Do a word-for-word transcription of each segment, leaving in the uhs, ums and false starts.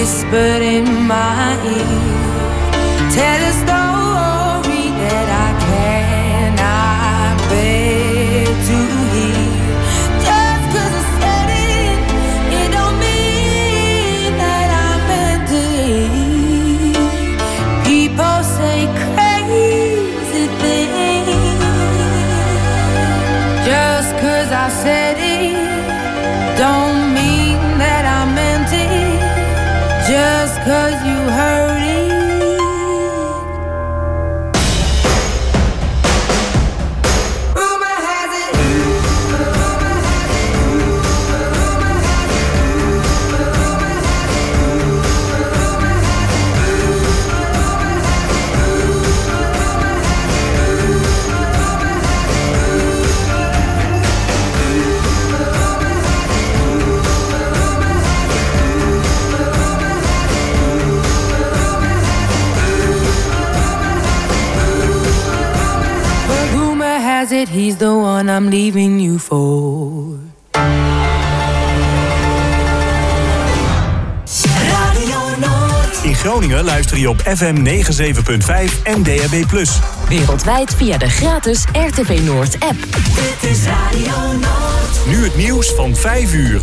whispered in my ear. Tell a story that I cannot bear to hear. Just 'cause I said it, it don't mean that I meant it. People say crazy things. Just 'cause I said it, don't mean that I meant it. Just 'cause you heard it. Rumor has it. Rumor has it. Rumor has it. Rumor has it. Rumor has it, he's the one I'm leaving you for. Radio Noord. In Groningen luister je op F M negenenzeventig punt vijf en D A B plus. Wereldwijd via de gratis R T V Noord app. Dit is Radio Noord. Nu het nieuws van vijf uur.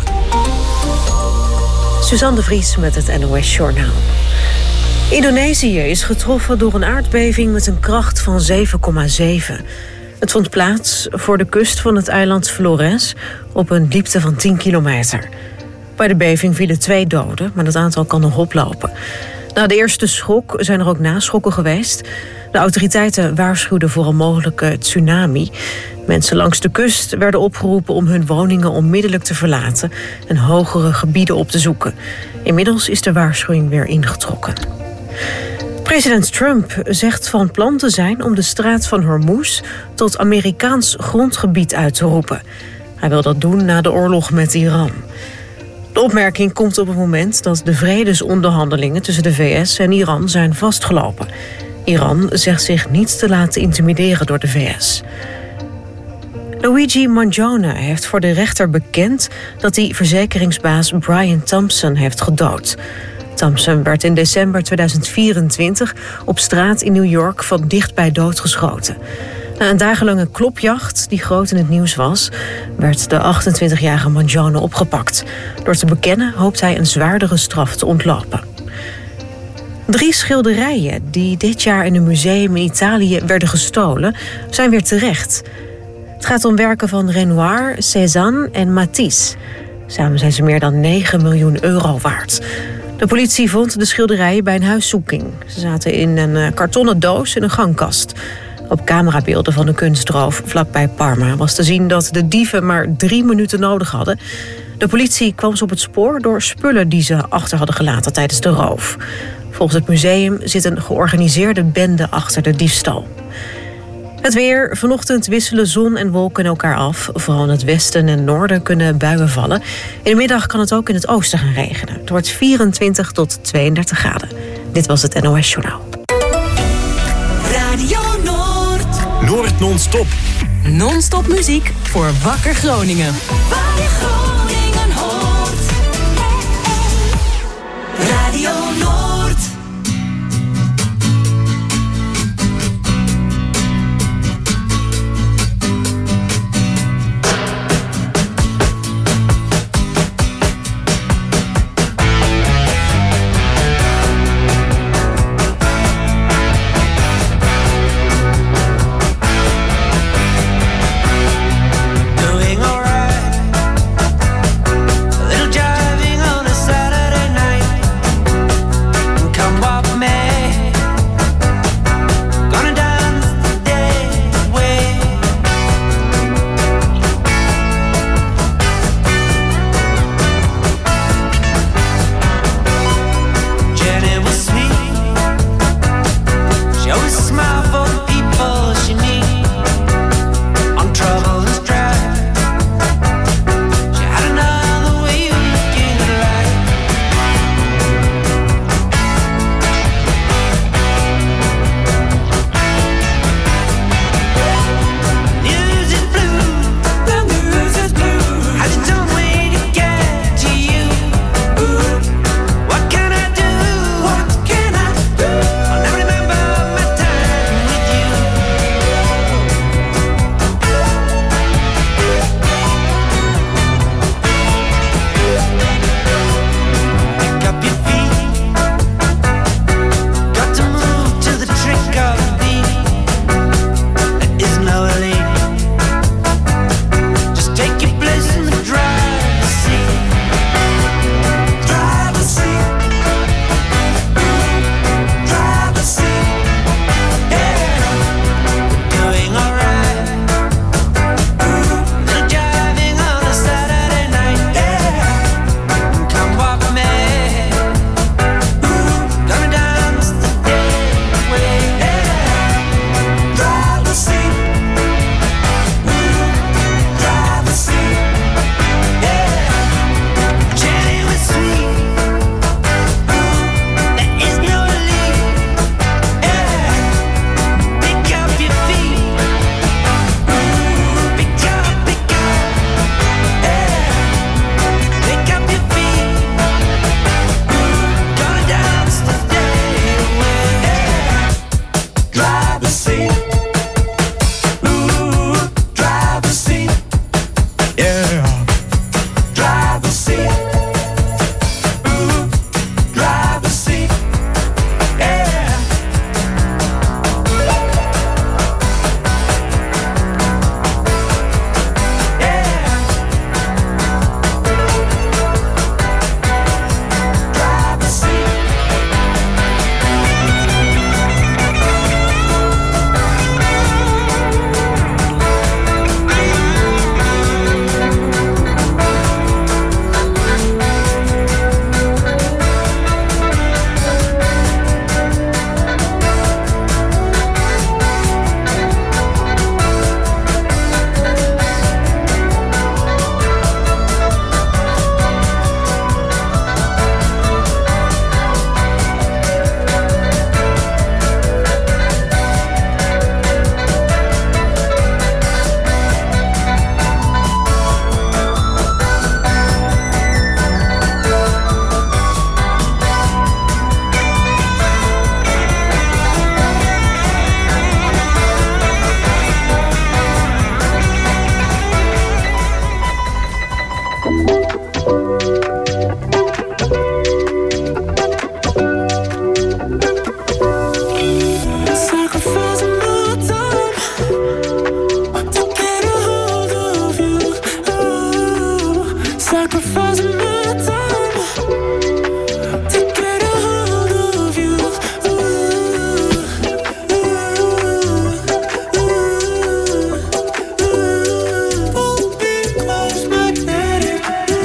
Suzanne de Vries met het N O S Journaal. Indonesië is getroffen door een aardbeving met een kracht van zeven komma zeven. Het vond plaats voor de kust van het eiland Flores op een diepte van tien kilometer. Bij de beving vielen twee doden, maar het aantal kan nog oplopen. Na de eerste schok zijn er ook naschokken geweest. De autoriteiten waarschuwden voor een mogelijke tsunami. Mensen langs de kust werden opgeroepen om hun woningen onmiddellijk te verlaten en hogere gebieden op te zoeken. Inmiddels is de waarschuwing weer ingetrokken. President Trump zegt van plan te zijn om de straat van Hormuz tot Amerikaans grondgebied uit te roepen. Hij wil dat doen na de oorlog met Iran. De opmerking komt op het moment dat de vredesonderhandelingen tussen de V S en Iran zijn vastgelopen. Iran zegt zich niet te laten intimideren door de V S. Luigi Mangione heeft voor de rechter bekend dat hij verzekeringsbaas Brian Thompson heeft gedood. Thompson werd in december tweeduizend vierentwintig op straat in New York van dichtbij doodgeschoten. Na een dagenlange klopjacht die groot in het nieuws was, werd de achtentwintigjarige Mangione opgepakt. Door te bekennen hoopt hij een zwaardere straf te ontlopen. Drie schilderijen die dit jaar in een museum in Italië werden gestolen, zijn weer terecht. Het gaat om werken van Renoir, Cézanne en Matisse. Samen zijn ze meer dan negen miljoen euro waard. De politie vond de schilderijen bij een huiszoeking. Ze zaten in een kartonnen doos in een gangkast. Op camerabeelden van een kunstroof vlakbij Parma was te zien dat de dieven maar drie minuten nodig hadden. De politie kwam ze op het spoor door spullen die ze achter hadden gelaten tijdens de roof. Volgens het museum zit een georganiseerde bende achter de diefstal. Het weer. Vanochtend wisselen zon en wolken elkaar af. Vooral in het westen en noorden kunnen buien vallen. In de middag kan het ook in het oosten gaan regenen. Het wordt vierentwintig tot tweeëndertig graden. Dit was het N O S Journaal. Radio Noord. Noord non-stop. Non-stop muziek voor Wakker Groningen. Waar je Groningen hoort. Radio Noord. Come sacrificing my time to get a hold of you. Ooh, ooh, ooh, ooh. Pull me close, magnetic.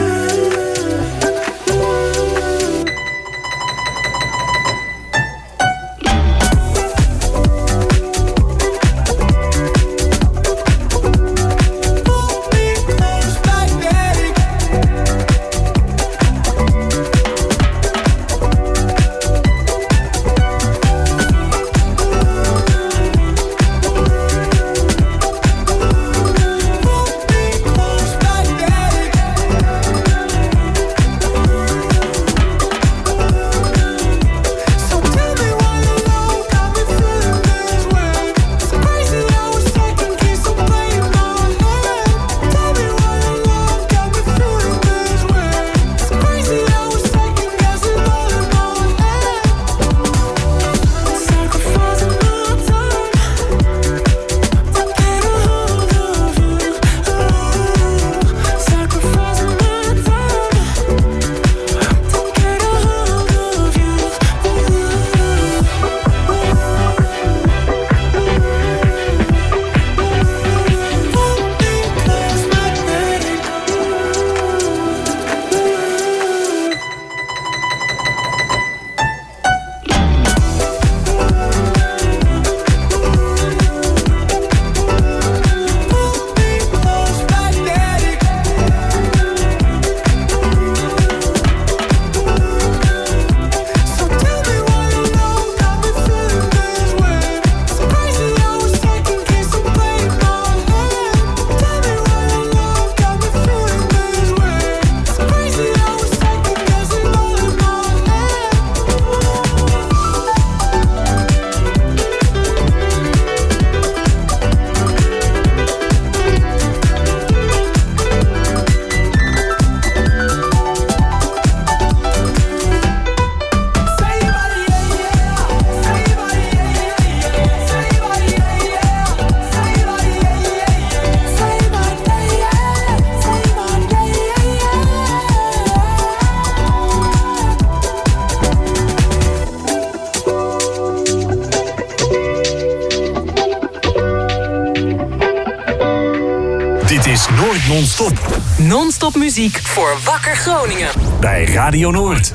Non-stop. Non-stop muziek voor Wakker Groningen. Bij Radio Noord.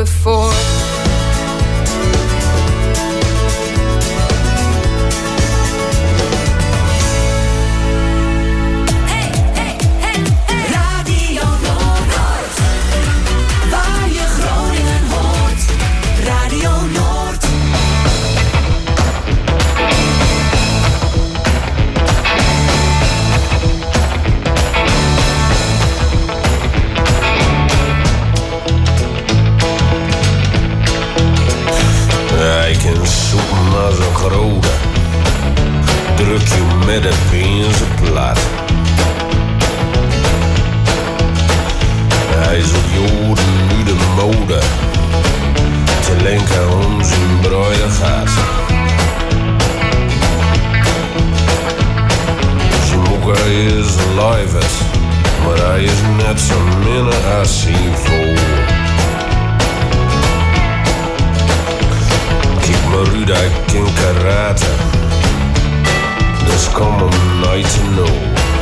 before. Radio Noord. Waar je Groningen hoort. Radio Noord. Ik kan zoeken als een grote. Druk je met de pinzen plat. Hij is op Joden nu de mode. Te lenken om zijn bruide gaat. Zijn moeder is live, maar hij is net zo minder als zijn voor. Kijk maar Ruud, hij kan karate. Dus kom hem nooit te know.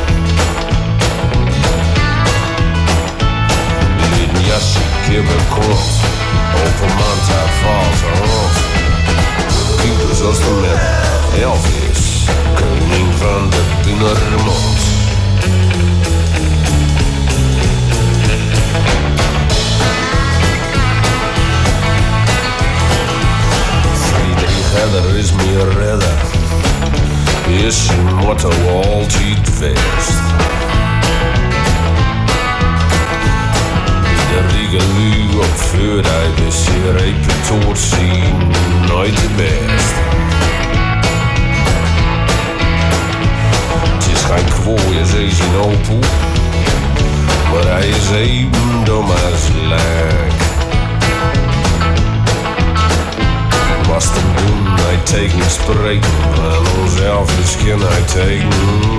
Lid jasje, kibben kort. Open mand, hij valt zijn hoofd. Kijk dus als de met Elvis. Koning van de Binnenmond. Er is meer redder, is zijn motto altijd vast. De rigelu op vuur, hij is hier reputatie nooit de best. Het is geen kwooie, ze is een opoe, maar hij is even dom als lek. Was te doen, hij tekent spreken. En onszelf is kan hij tekenen.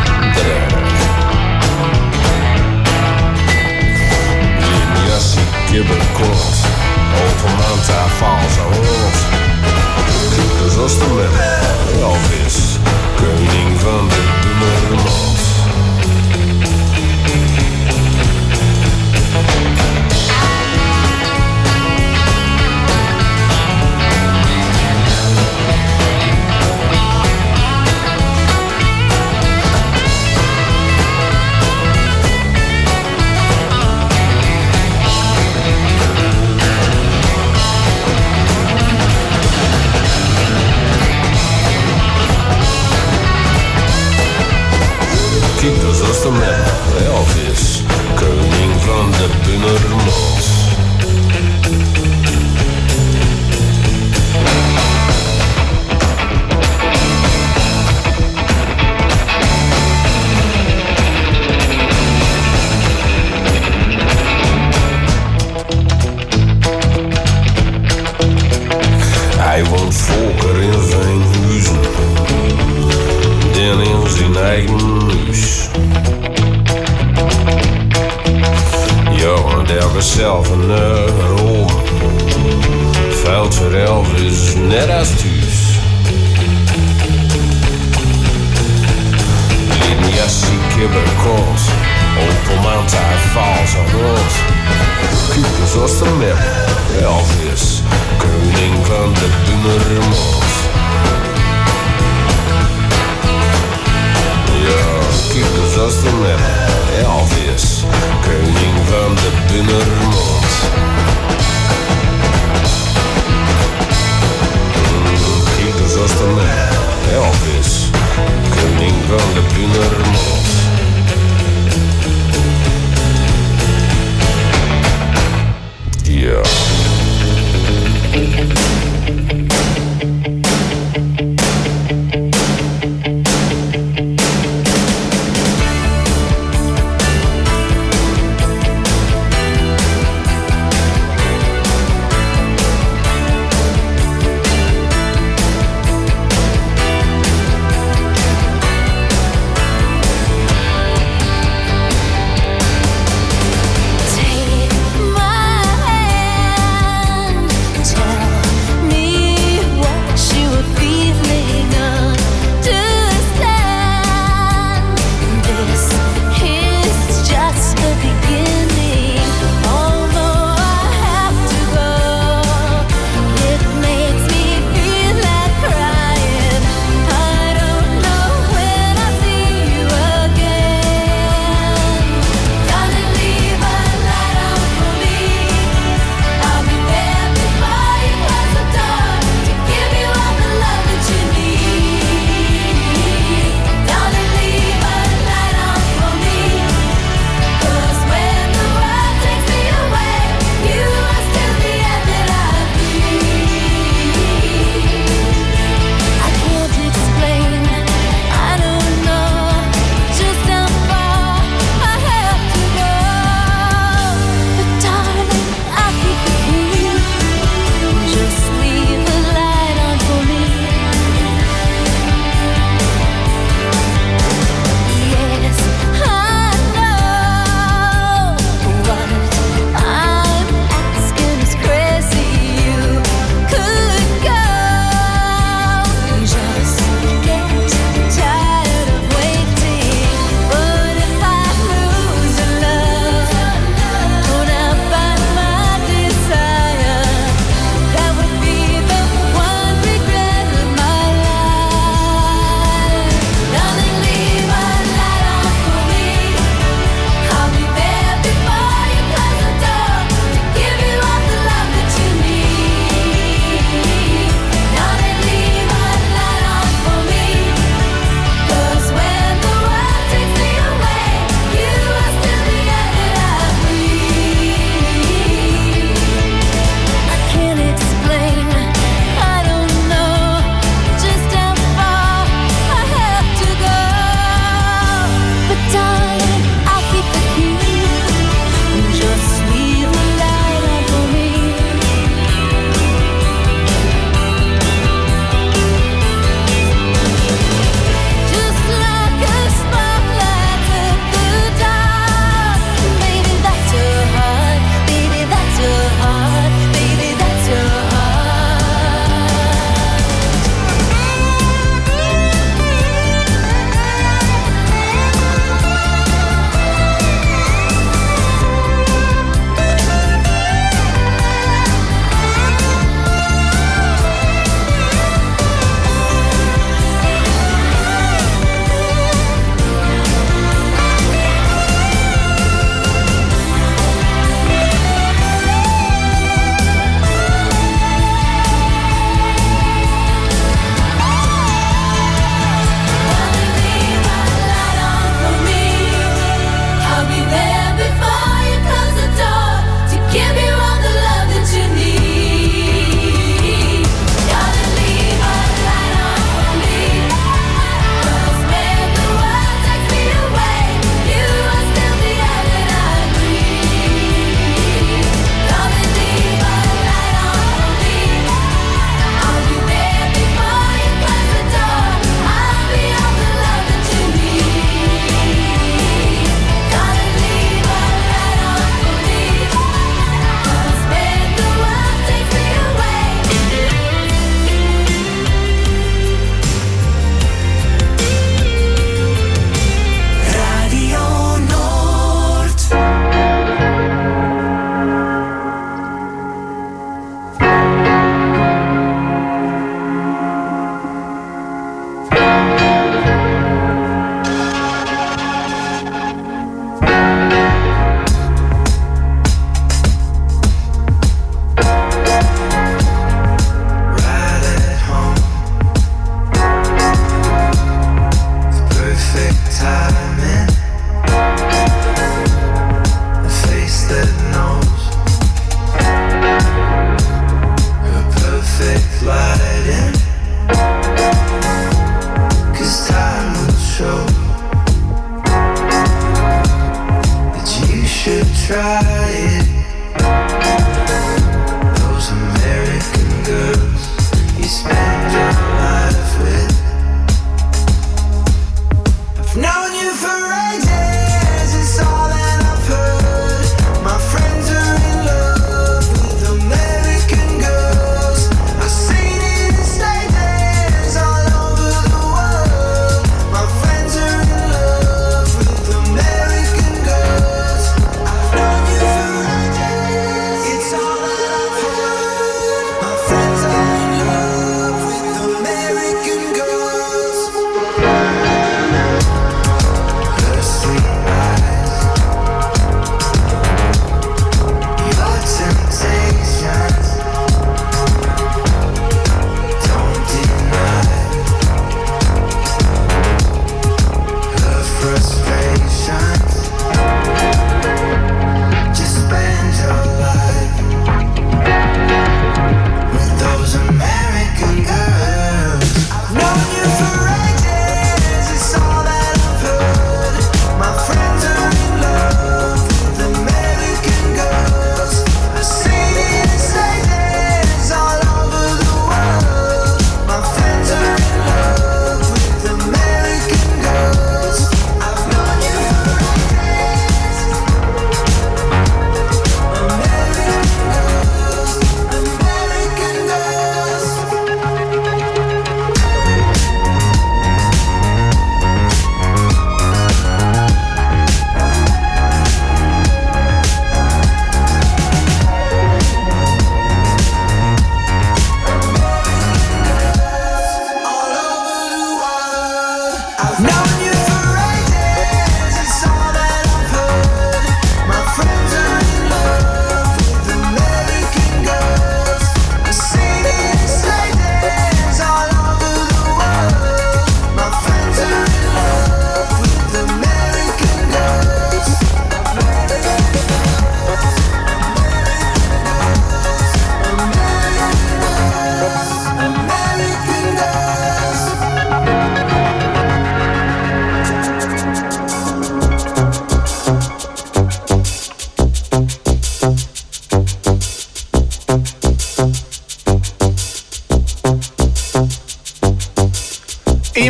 Lid jassie, kibben kort. Open mand, hij valt zijn hoofd. Kijk dus als de met Elvis. Koning van de Binnenmond. Kijk dus als de met Elvis, koning van de Binnenmond. Hij woont volker in zijn huizen, dan in zijn eigen huis. Ja, en daar is zelf een Rome. Het veld voor Elvis net als thuis. Lid jassie, kibben kort. Open mand, hij valt zijn hoofd. Kijk dus als de met Elvis, koning van de Binnenmond. Ja, kijk dus als de met Elvis, koning van de Binnenmond. Mm, kijk dus als de met Elvis, koning van de Binnenmond. Ja.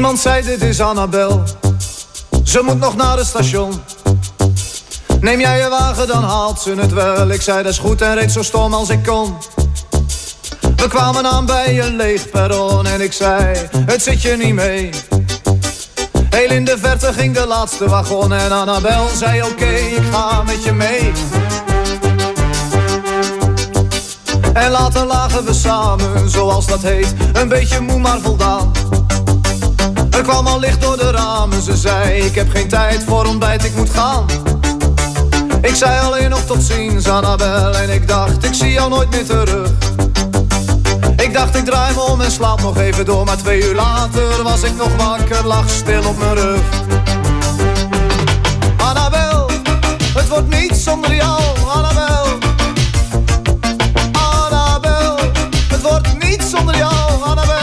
Iemand zei dit is Annabel, ze moet nog naar het station. Neem jij je wagen, dan haalt ze het wel. Ik zei dat is goed en reed zo stom als ik kon. We kwamen aan bij een leeg perron en ik zei, het zit je niet mee. Heel in de verte ging de laatste wagon en Annabel zei oké, okay, ik ga met je mee. En later lagen we samen, zoals dat heet, een beetje moe maar voldaan. Er kwam al licht door de ramen, ze zei ik heb geen tijd voor ontbijt, ik moet gaan. Ik zei alleen nog tot ziens Annabel en ik dacht ik zie jou nooit meer terug. Ik dacht ik draai me om en slaap nog even door, maar twee uur later was ik nog wakker, lag stil op mijn rug. Annabel, het wordt niet zonder jou, Annabel. Annabel, het wordt niet zonder jou, Annabel.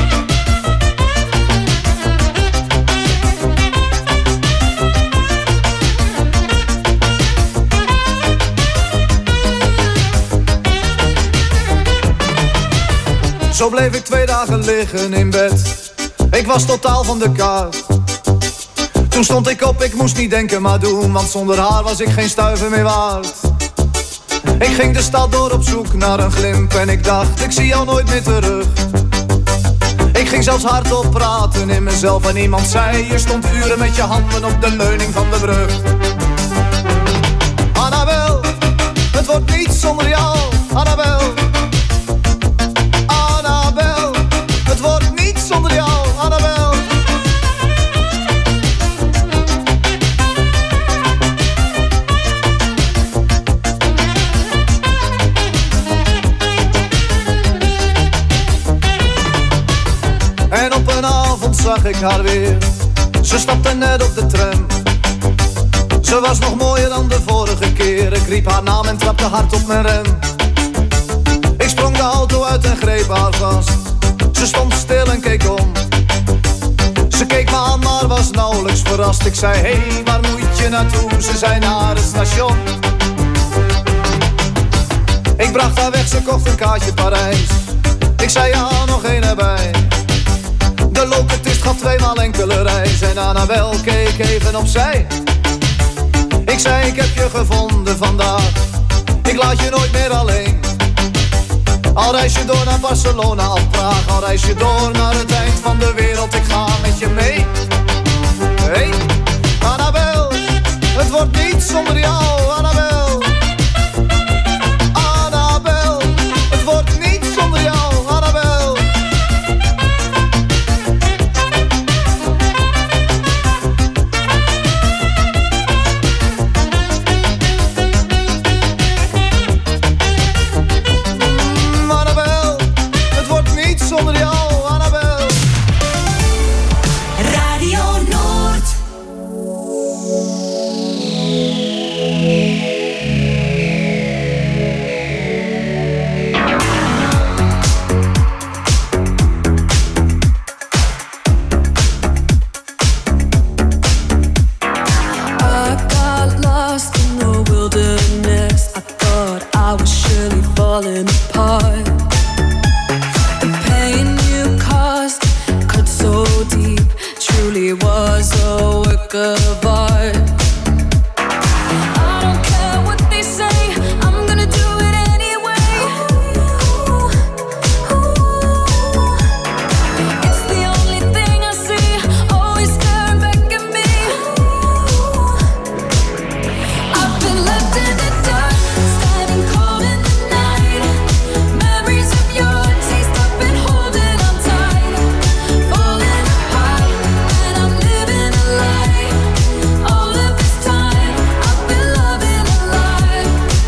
Zo bleef ik twee dagen liggen in bed. Ik was totaal van de kaart. Toen stond ik op, ik moest niet denken maar doen, want zonder haar was ik geen stuiver meer waard. Ik ging de stad door op zoek naar een glimp en ik dacht, ik zie jou nooit meer terug. Ik ging zelfs hardop praten in mezelf en iemand zei, je stond uren met je handen op de leuning van de brug. Annabel, het wordt niet zonder jou, Annabel. Annabel, het wordt niet zonder jou, Annabel. En op een avond zag ik haar weer. Ze stapte net op de tram. Ze was nog mooier dan de vorige keer. Ik riep haar naam en trapte hard op mijn rem. Ik sprong de auto uit en greep haar vast. Ze stond stil en keek om. Ze keek me aan, maar was nauwelijks verrast. Ik zei, hé, hey, waar moet je naartoe? Ze zei, naar het station. Ik bracht haar weg, ze kocht een kaartje Parijs. Ik zei, ja, nog één erbij. De locatist gaf tweemaal enkele reis. En Annabel keek even opzij. Ik zei, ik heb je gevonden vandaag. Ik laat je nooit meer alleen. Al reis je door naar Barcelona of Praag, al reis je door naar het eind van de wereld, ik ga met je mee. Hey, Annabel, het wordt niet zonder jou, Annabel. Annabel, het wordt niet zonder jou, Annabel. Zonder jou, Annabel. Radio Noord. I got lost in the wilderness. I thought I was surely falling apart. Truly was a work of art. I don't care what they say, I'm gonna do it anyway. It's the only thing I see, always staring back at me. I've been left in the dark, standing cold in the night. Memories of your taste, I've been holding on tight. Falling apart. All of this time, I've been loving a lie.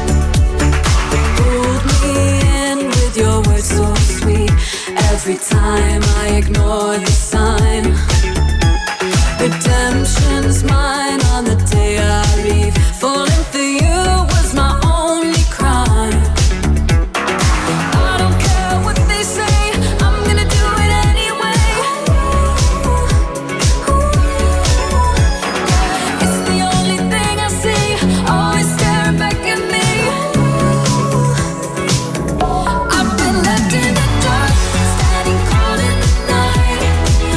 Pulled me in with your words so sweet. Every time I ignore the sign. Redemption's mine on the day I leave. Falling for you was my only crime. I don't care what they say, I'm gonna do it anyway. Always staring back at me. I've been left in the dark, standing cold in the night.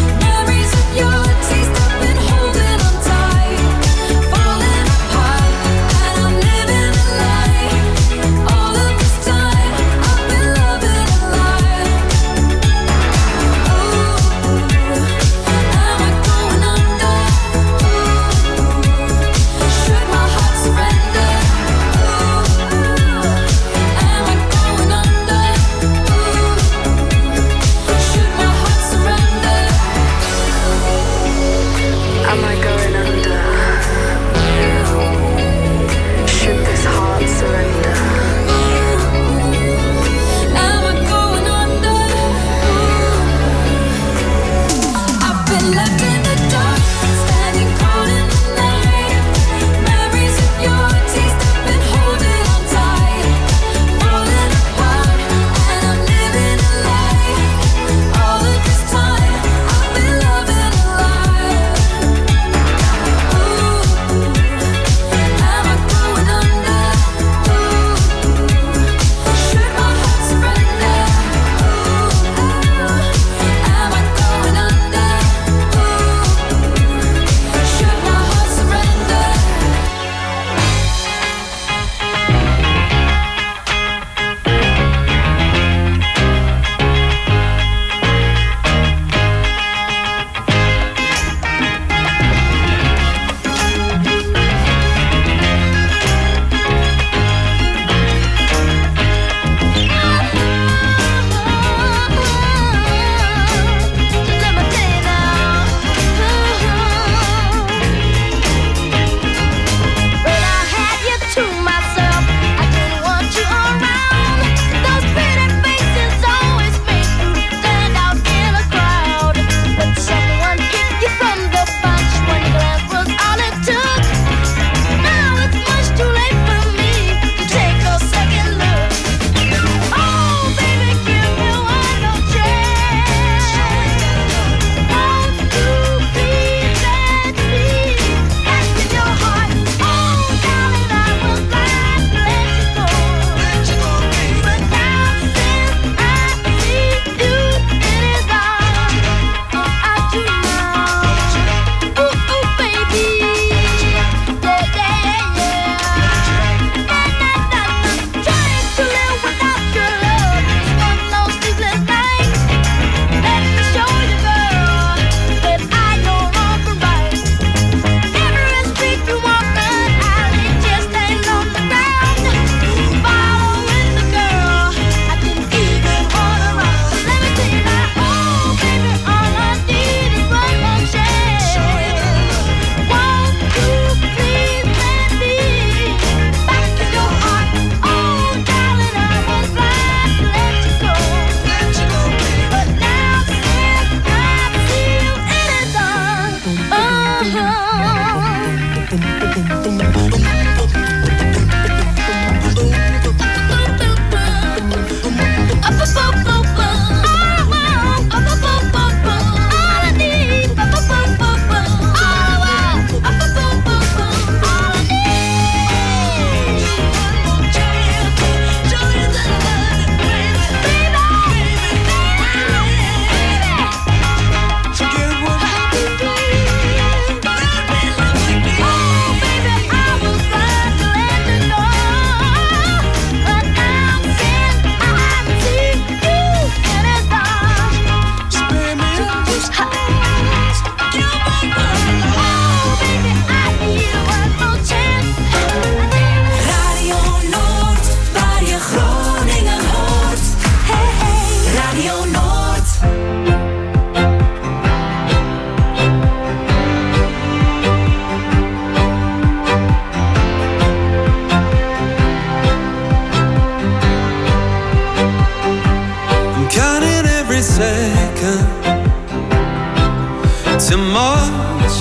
to March,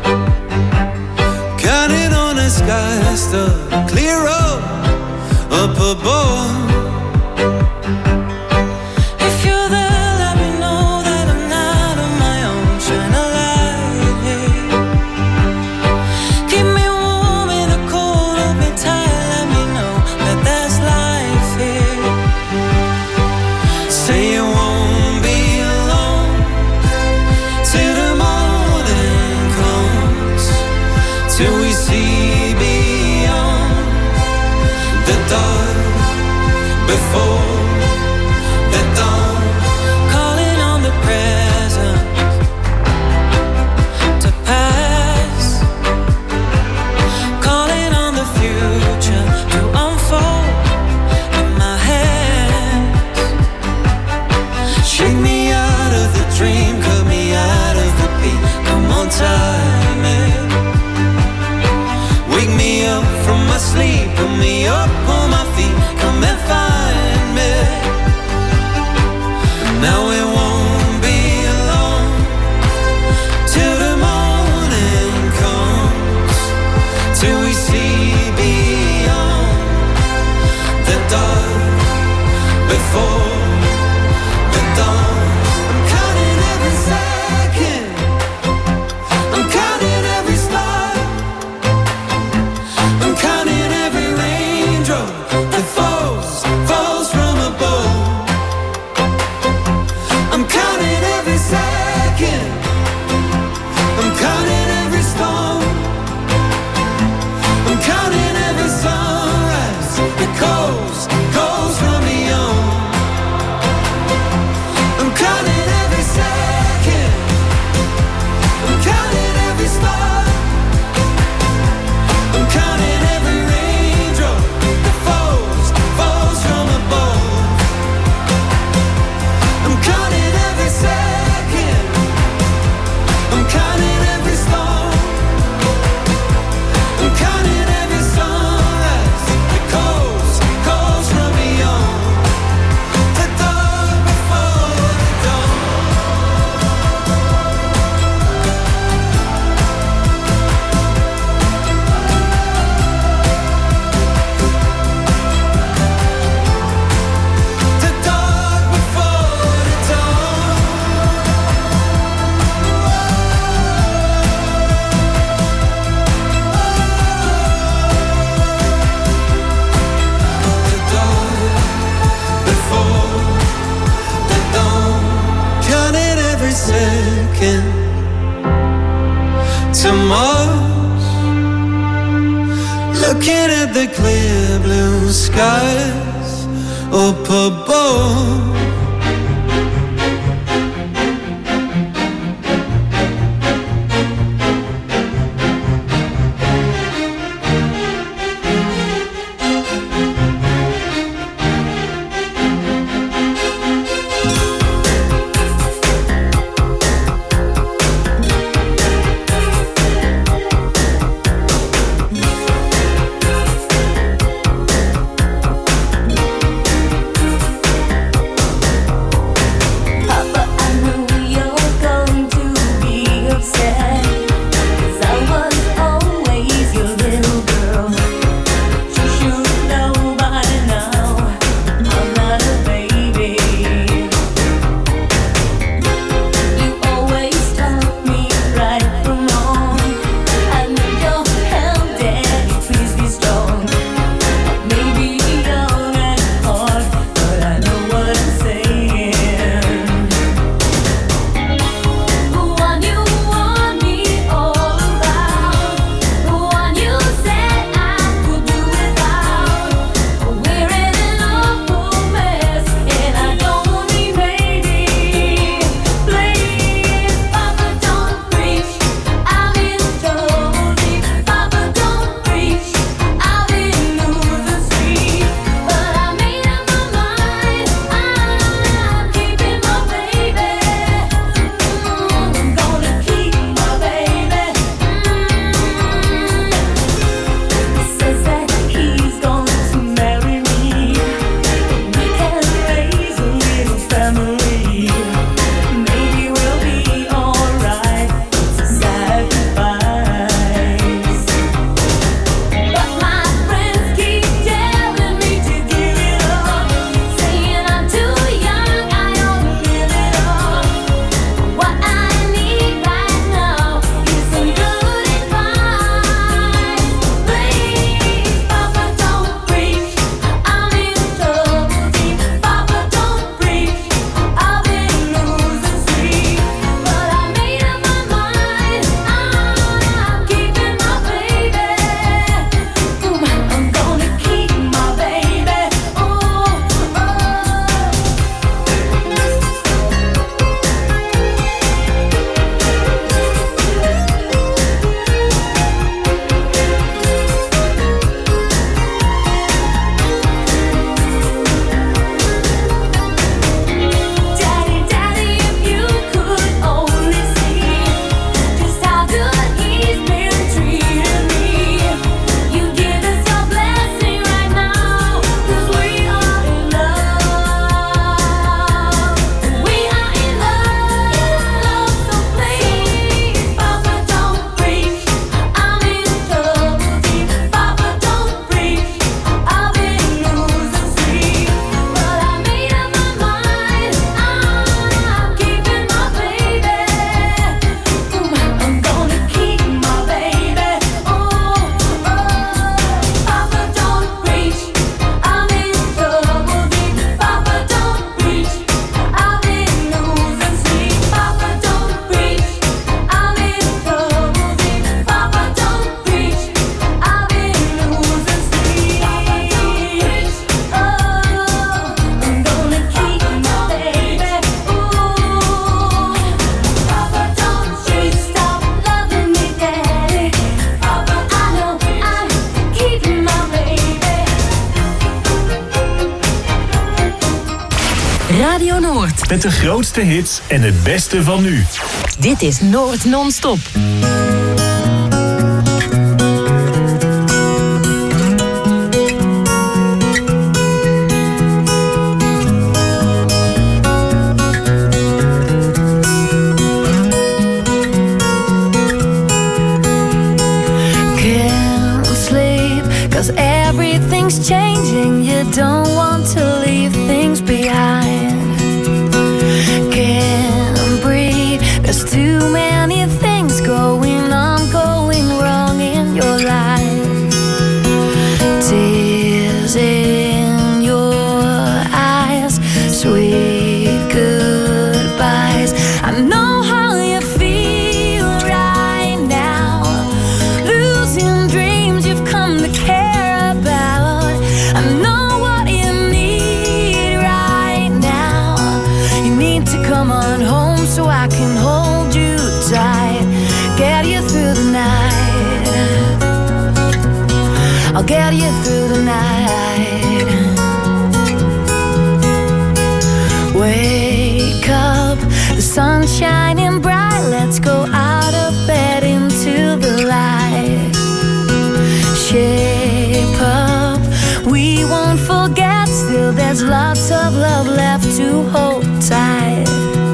counting on the skies to clear up up above. If you're there, let me know that I'm not on my own. Shine a light here. Keep me warm in the cold, hold me tight. Let me know that there's life here. Say you won't be alone till the morning comes, till we see beyond the dark before the dawn. Calling on the present to pass, calling on the future to unfold in my hands. Shake me out of the dream, cut me out of the beat. Come on, time it. Wake me up from my sleep, put me up on my feet. Come and find me. Now it won't be alone till the morning comes, till we see beyond the dark before the dawn. I'm counting every second, I'm counting every star, I'm counting every raindrop that falls, falls from above. I'm counting every second, I'm counting every storm, I'm counting every sunrise that goes, goes from beyond. I'm counting every second, I'm counting every star, I'm counting every raindrop that falls, falls from above. I'm counting every second, I'm counting every storm, I'm counting every sunrise that goes, goes from beyond the dark before the dawn. The dark before the dawn. The dark before the dawn. Counting every second to Mars, looking at the clear blue skies up above. Noord. Met de grootste hits en het beste van nu. Dit is Noord Non-Stop. Everything's changing, you don't want to leave things behind. Can't breathe, there's too many things going on, going wrong in your life. Tears in your eyes, sweet goodbyes. I know how you feel right now, losing dreams you've come to care. I know what you need right now. You need to come on home so I can hold you tight, get you through the night. I'll get you through the night. Wake up, the sun's shining bright. Let's go out of bed into the light. Shape up, we won't forget, still there's lots of love left to hold tight.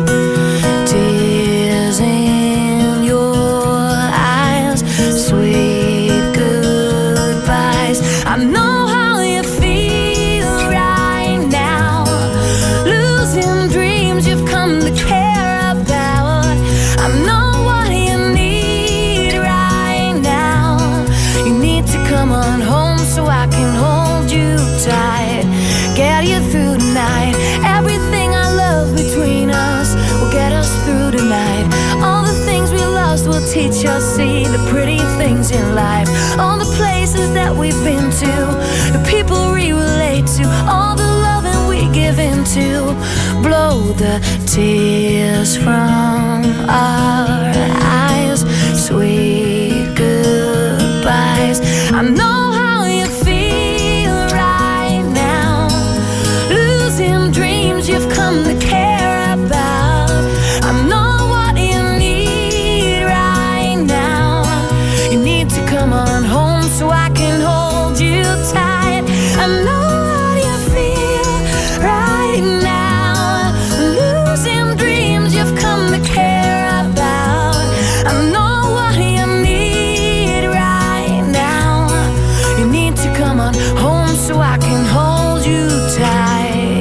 Tears in your eyes, sweet goodbyes. I know how you feel right now, losing dreams you've come to care about. I know what you need right now. You need to come on home so I can hold you tight, get you through the night. Everything I love between us will get us through the night. All the things we lost will teach us, see the pretty things in life. All the places that we've been to, the people we relate to, all the loving we give into. Blow the tears from our eyes, sweet goodbyes. I know how you feel right now, losing dreams you've come to care about. I know what you need right now. You need to come on home so I can hold you tight. I know how you feel right now, losing dreams you've come to care about. I know what you need right now. You need to come on home so I can hold you tight.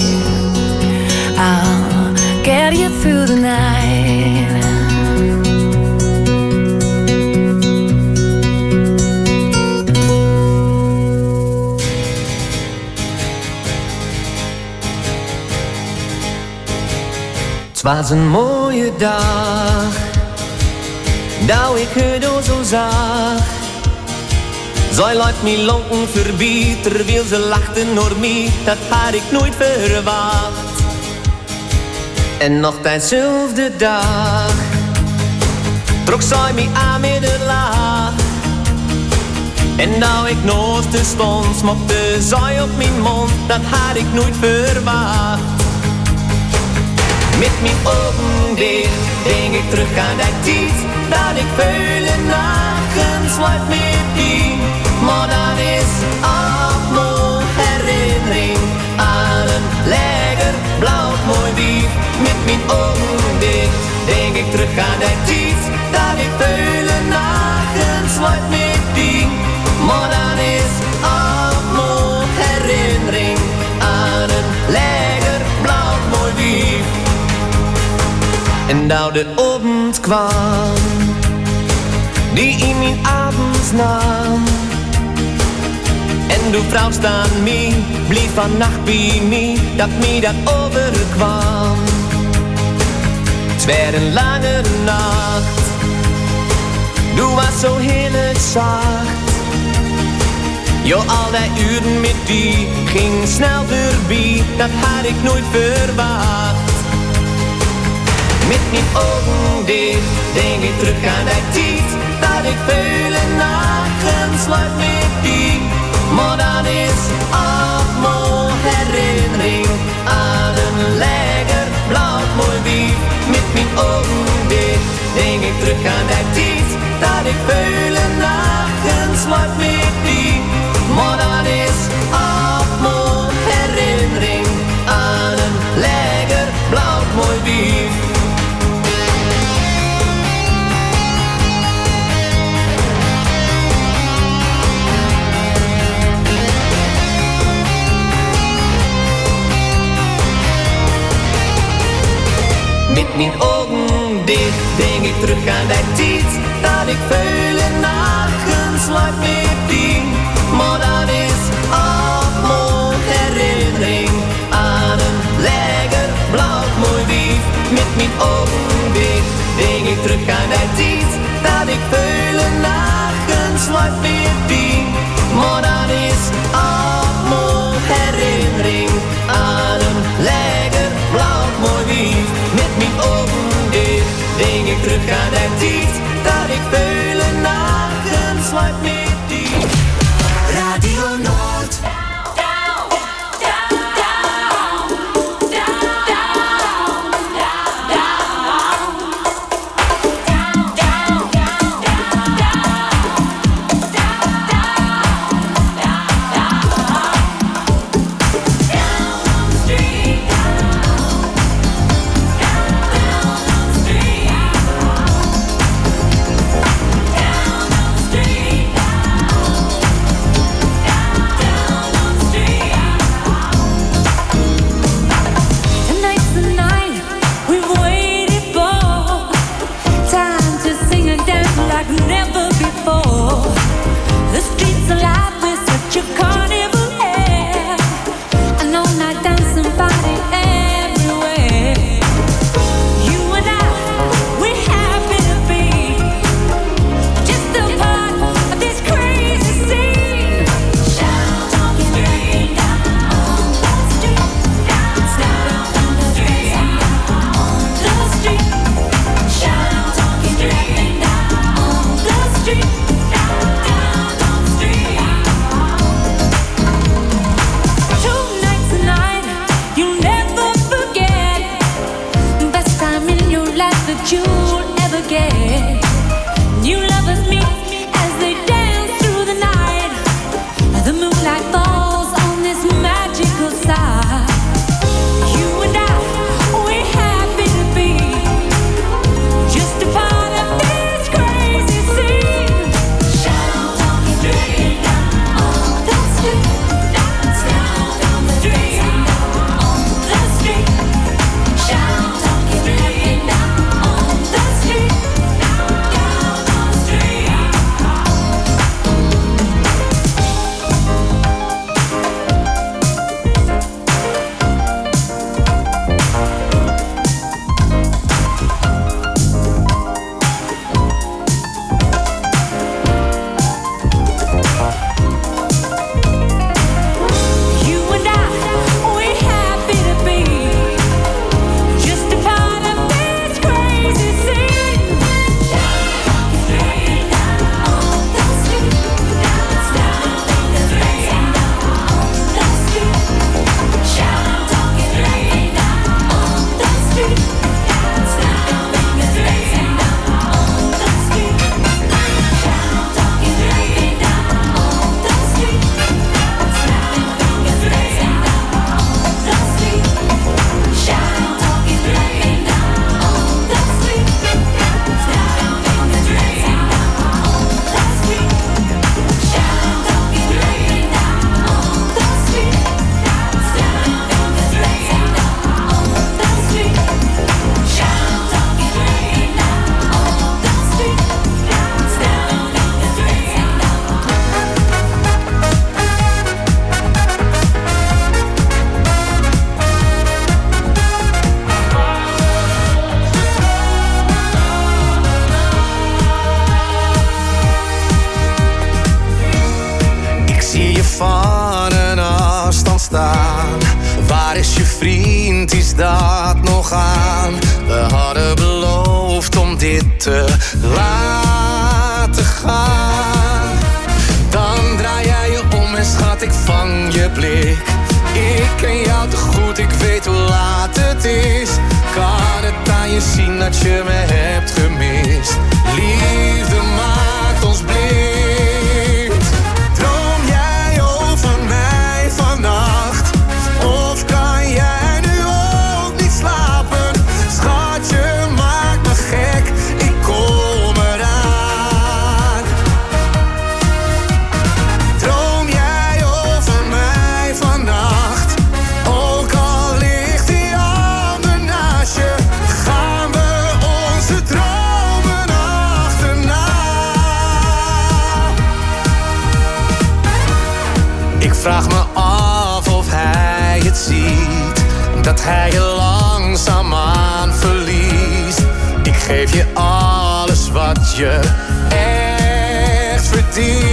I'll get you through the night. Het was een mooie dag, dat ik het al zo zag. Zij laat me lonken voorbij, terwijl ze lachten door mij. Dat had ik nooit verwacht. En nog diezelfde dag trok zij me aan met een lach. En nou ik naast de stond, smokte zij op mijn mond. Dat had ik nooit verwacht. Met mijn ogen dicht denk ik terug aan die tijd, dat ik vele nachten sluit met die. Maar dat is allemaal herinnering aan een lekker blauw mooi dief. Met mijn ogen dicht denk ik terug aan die tijd, dat ik vele nachten sluit met die. Maar dat is allemaal herinnering aan een lekker blauw mooi dief. En nou de ochtend kwam, die in mijn avonds nam. En de vrouw staan mij, bleef vannacht bij mij, dat mij dat overkwam. Het werd een lange nacht, doe was zo heerlijk zacht. Jo, al die uren met die ging snel voorbij, dat had ik nooit verwacht. Met mijn ogen dicht denk ik terug aan die tijd, dat ik vele nachten sluit met die. Maar dat is allemaal herinnering aan een lekker blauw Met mijn ogen dicht denk ik terug aan die tijd dat ik vele nachten slaap met die. Maar dat is allemaal herinnering aan een lekker blauw mooi wief. Met mijn ogen dicht denk ik terug aan die tijd dat ik vele nachten slaap met die. Maar dat is allemaal herinnering aan een lekker blauw mooi wief. Met mijn ogen dicht denk ik terug aan die tijd dat ik vele nachten slaap met die. Radio Noord. dat nog aan? We hadden beloofd om dit te laten gaan. Dan draai jij je om en schat, ik vang je blik. Ik ken jou te goed, ik weet hoe laat het is. Kan het aan je zien dat je me hebt gemist? Liefde maakt ons blind. Droom jij over mij vannacht? Of kan jij nu ook niet slapen? Schat, je maakt me gek, ik kom eraan. Droom jij over mij vannacht? Ook al ligt die ander naast je, ga hij je langzaamaan verliest. Ik geef je alles wat je echt verdient.